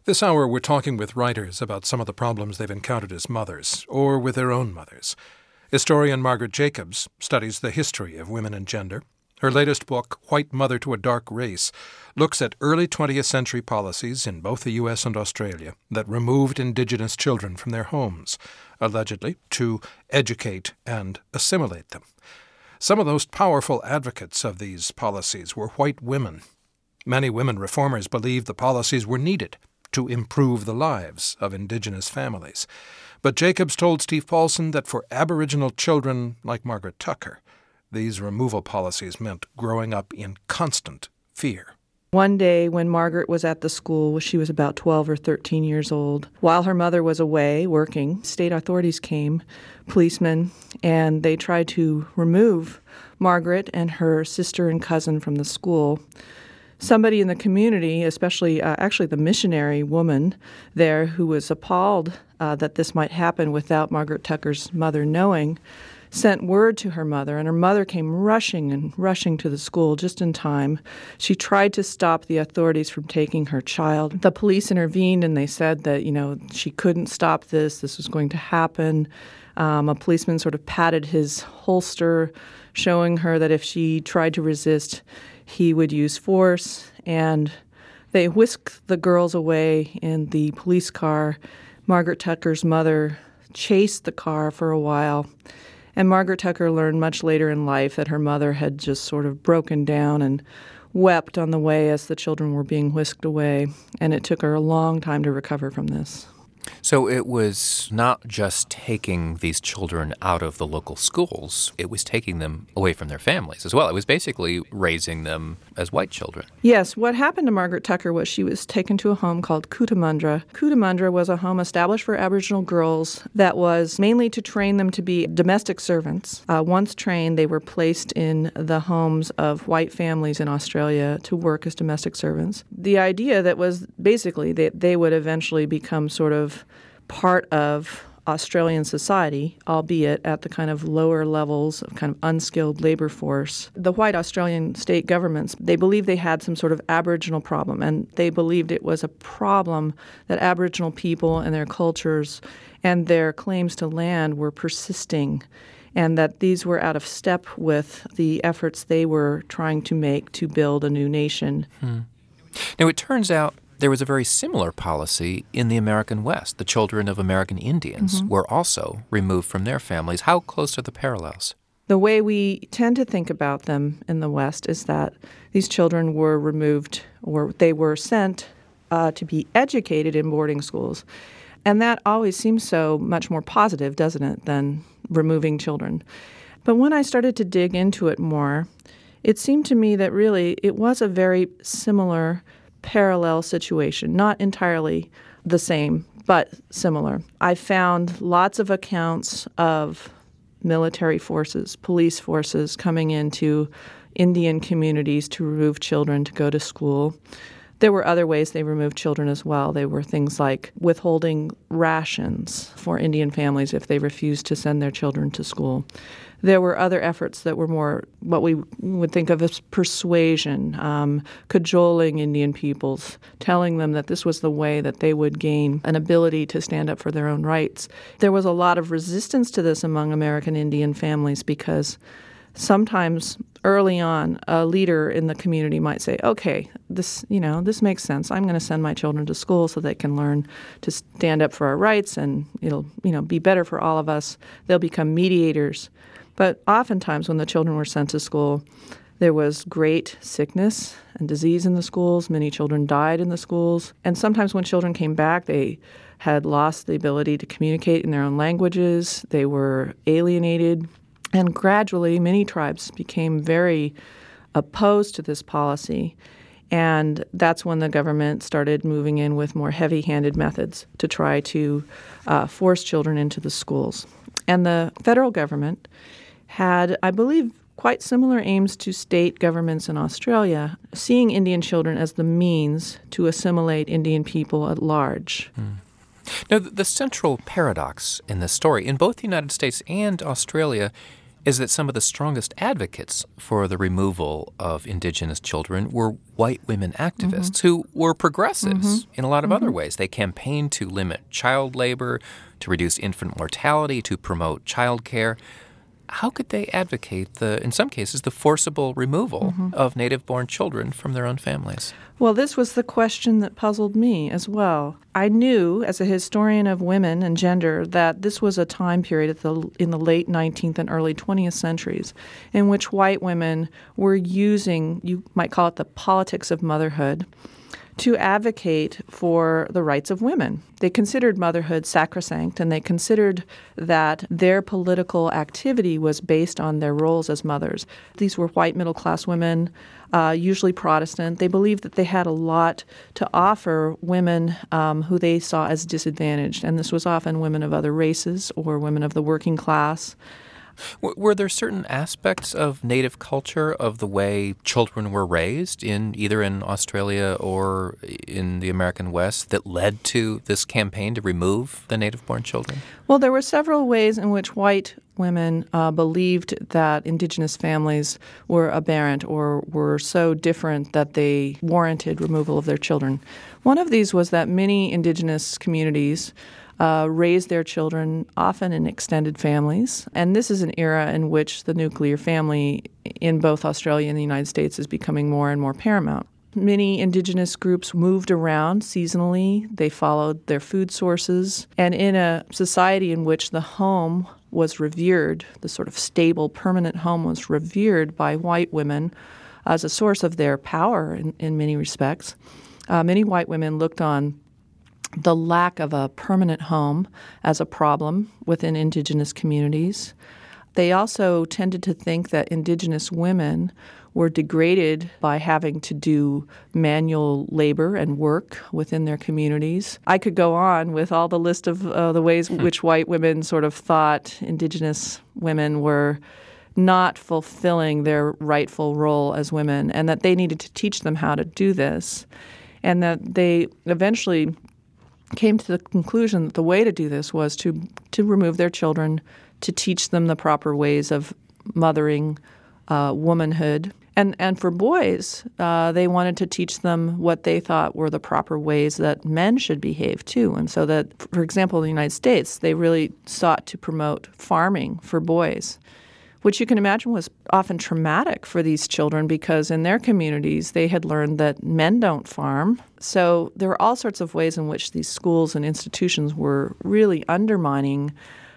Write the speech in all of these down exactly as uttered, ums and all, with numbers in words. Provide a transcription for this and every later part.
This hour, we're talking with writers about some of the problems they've encountered as mothers, or with their own mothers. Historian Margaret Jacobs studies the history of women and gender. Her latest book, White Mother to a Dark Race, looks at early twentieth century policies in both the U S and Australia that removed Indigenous children from their homes, allegedly to educate and assimilate them. Some of the most powerful advocates of these policies were white women. Many women reformers believed the policies were needed to improve the lives of Indigenous families. But Jacobs told Steve Paulson that for Aboriginal children like Margaret Tucker, these removal policies meant growing up in constant fear. One day when Margaret was at the school, she was about twelve or thirteen years old. While her mother was away working, state authorities came, policemen, and they tried to remove Margaret and her sister and cousin from the school. Somebody in the community, especially uh, actually the missionary woman there who was appalled uh, that this might happen without Margaret Tucker's mother knowing, sent word to her mother, and her mother came rushing and rushing to the school just in time. She tried to stop the authorities from taking her child. The police intervened, and they said that, you know, she couldn't stop this. This was going to happen. Um, a policeman sort of patted his holster, showing her that if she tried to resist, he would use force, and they whisked the girls away in the police car. Margaret Tucker's mother chased the car for a while, and Margaret Tucker learned much later in life that her mother had just sort of broken down and wept on the way as the children were being whisked away, and it took her a long time to recover from this. So it was not just taking these children out of the local schools, it was taking them away from their families as well. It was basically raising them as white children. Yes, what happened to Margaret Tucker was she was taken to a home called Cootamundra. Cootamundra was a home established for Aboriginal girls that was mainly to train them to be domestic servants. Uh, once trained, they were placed in the homes of white families in Australia to work as domestic servants. The idea that was basically that they would eventually become sort of part of Australian society, albeit at the kind of lower levels of kind of unskilled labor force. The white Australian state governments, they believed they had some sort of Aboriginal problem, and they believed it was a problem that Aboriginal people and their cultures and their claims to land were persisting, and that these were out of step with the efforts they were trying to make to build a new nation. Hmm. Now, it turns out there was a very similar policy in the American West. The children of American Indians mm-hmm. were also removed from their families. How close are the parallels? The way we tend to think about them in the West is that these children were removed, or they were sent uh, to be educated in boarding schools. And that always seems so much more positive, doesn't it, than removing children. But when I started to dig into it more, it seemed to me that really it was a very similar parallel situation, not entirely the same, but similar. I found lots of accounts of military forces, police forces coming into Indian communities to remove children to go to school. There were other ways they removed children as well. They were things like withholding rations for Indian families if they refused to send their children to school. There were other efforts that were more what we would think of as persuasion, um, cajoling Indian peoples, telling them that this was the way that they would gain an ability to stand up for their own rights. There was a lot of resistance to this among American Indian families because sometimes early on, a leader in the community might say, okay, this, you know, this makes sense. I'm going to send my children to school so they can learn to stand up for our rights, and it'll, you know, be better for all of us. They'll become mediators. But oftentimes when the children were sent to school, there was great sickness and disease in the schools. Many children died in the schools. And sometimes when children came back, they had lost the ability to communicate in their own languages. They were alienated. And gradually, many tribes became very opposed to this policy. And that's when the government started moving in with more heavy-handed methods to try to uh, force children into the schools. And the federal government had, I believe, quite similar aims to state governments in Australia, seeing Indian children as the means to assimilate Indian people at large. Mm. Now, the central paradox in this story, in both the United States and Australia, is that some of the strongest advocates for the removal of indigenous children were white women activists mm-hmm. who were progressives mm-hmm. in a lot of mm-hmm. other ways. They campaigned to limit child labor, to reduce infant mortality, to promote child care. How could they advocate, the, in some cases, the forcible removal mm-hmm. of native-born children from their own families? Well, this was the question that puzzled me as well. I knew, as a historian of women and gender, that this was a time period at the, in the late nineteenth and early twentieth centuries in which white women were using, you might call it the politics of motherhood, to advocate for the rights of women. They considered motherhood sacrosanct, and they considered that their political activity was based on their roles as mothers. These were white middle-class women, uh, usually Protestant. They believed that they had a lot to offer women um, who they saw as disadvantaged, and this was often women of other races or women of the working class. Were there certain aspects of Native culture, of the way children were raised, in either in Australia or in the American West, that led to this campaign to remove the native-born children? Well, there were several ways in which white women uh, believed that indigenous families were aberrant or were so different that they warranted removal of their children. One of these was that many indigenous communities Uh, raise their children often in extended families. And this is an era in which the nuclear family in both Australia and the United States is becoming more and more paramount. Many indigenous groups moved around seasonally. They followed their food sources. And in a society in which the home was revered, the sort of stable, permanent home was revered by white women as a source of their power in, in many respects, uh, many white women looked on the lack of a permanent home as a problem within indigenous communities. They also tended to think that indigenous women were degraded by having to do manual labor and work within their communities. I could go on with all the list of uh, the ways in which white women sort of thought indigenous women were not fulfilling their rightful role as women, and that they needed to teach them how to do this, and that they eventually came to the conclusion that the way to do this was to to remove their children, to teach them the proper ways of mothering, uh, womanhood. And and for boys, uh, they wanted to teach them what they thought were the proper ways that men should behave too. And so that, for example, in the United States, they really sought to promote farming for boys, which you can imagine was often traumatic for these children because in their communities they had learned that men don't farm. So there are all sorts of ways in which these schools and institutions were really undermining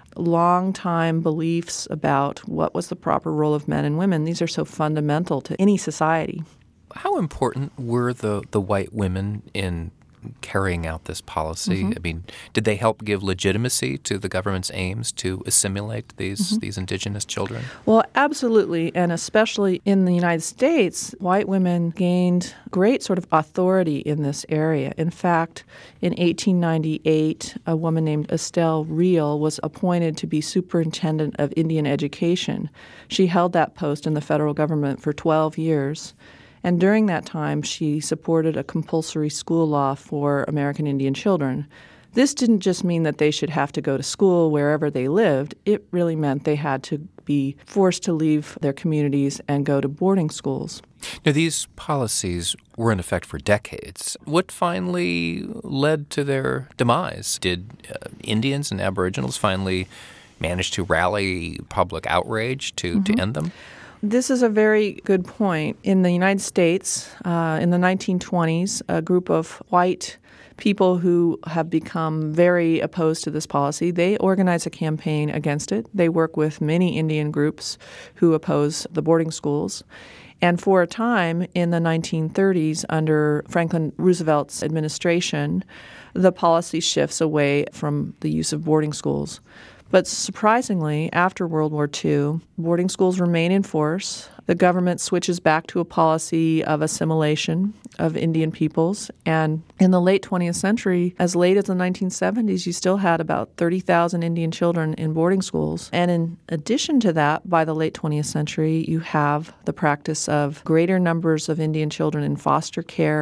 long-time beliefs about what was the proper role of men and women. These are so fundamental to any society. How important were the, the white women in carrying out this policy? Mm-hmm. I mean, did they help give legitimacy to the government's aims to assimilate these mm-hmm. these indigenous children? Well, absolutely, and especially in the United States, white women gained great sort of authority in this area. In fact, in eighteen ninety-eight, a woman named Estelle Real was appointed to be superintendent of Indian education. She held that post in the federal government for twelve years. And during that time, she supported a compulsory school law for American Indian children. This didn't just mean that they should have to go to school wherever they lived. It really meant they had to be forced to leave their communities and go to boarding schools. Now, these policies were in effect for decades. What finally led to their demise? Did uh, Indians and Aboriginals finally manage to rally public outrage to, mm-hmm. to end them? This is a very good point. In the United States, uh, in the nineteen twenties, a group of white people who have become very opposed to this policy, they organize a campaign against it. They work with many Indian groups who oppose the boarding schools. And for a time in the nineteen thirties, under Franklin Roosevelt's administration, the policy shifts away from the use of boarding schools. But surprisingly, after World War Two, boarding schools remain in force. The government switches back to a policy of assimilation of Indian peoples. And in the late twentieth century, as late as the nineteen seventies, you still had about thirty thousand Indian children in boarding schools. And in addition to that, by the late twentieth century, you have the practice of greater numbers of Indian children in foster care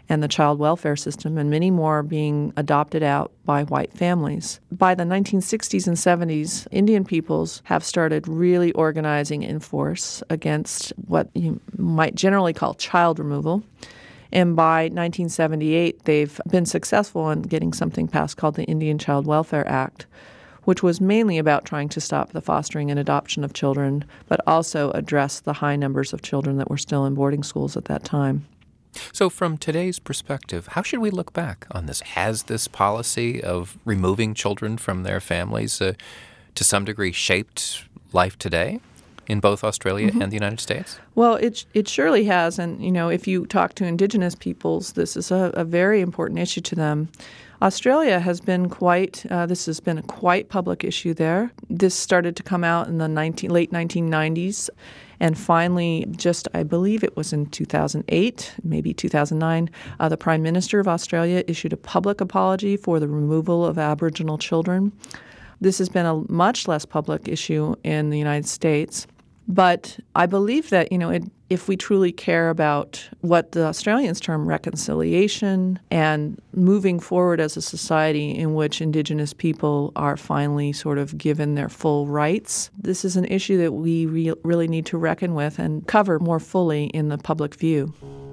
and the child welfare system, and many more being adopted out by white families. By the nineteen sixties and seventies, Indian peoples have started really organizing in force against what you might generally call child removal. And by nineteen seventy-eight, they've been successful in getting something passed called the Indian Child Welfare Act, which was mainly about trying to stop the fostering and adoption of children, but also address the high numbers of children that were still in boarding schools at that time. So from today's perspective, how should we look back on this? Has this policy of removing children from their families uh, to some degree shaped life today in both Australia mm-hmm. and the United States? Well, it it surely has. And, you know, if you talk to Indigenous peoples, this is a, a very important issue to them. Australia has been quite, uh, this has been a quite public issue there. This started to come out in the nineteen, late nineteen nineties. And finally, just I believe it was in two thousand eight, maybe two thousand nine, uh, the Prime Minister of Australia issued a public apology for the removal of Aboriginal children. This has been a much less public issue in the United States. But I believe that, you know, it, if we truly care about what the Australians term reconciliation and moving forward as a society in which Indigenous people are finally sort of given their full rights, this is an issue that we re- really need to reckon with and cover more fully in the public view.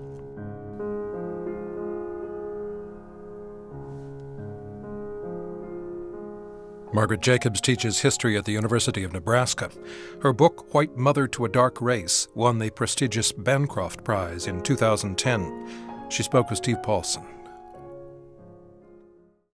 Margaret Jacobs teaches history at the University of Nebraska. Her book, White Mother to a Dark Race, won the prestigious Bancroft Prize in two thousand ten. She spoke with Steve Paulson.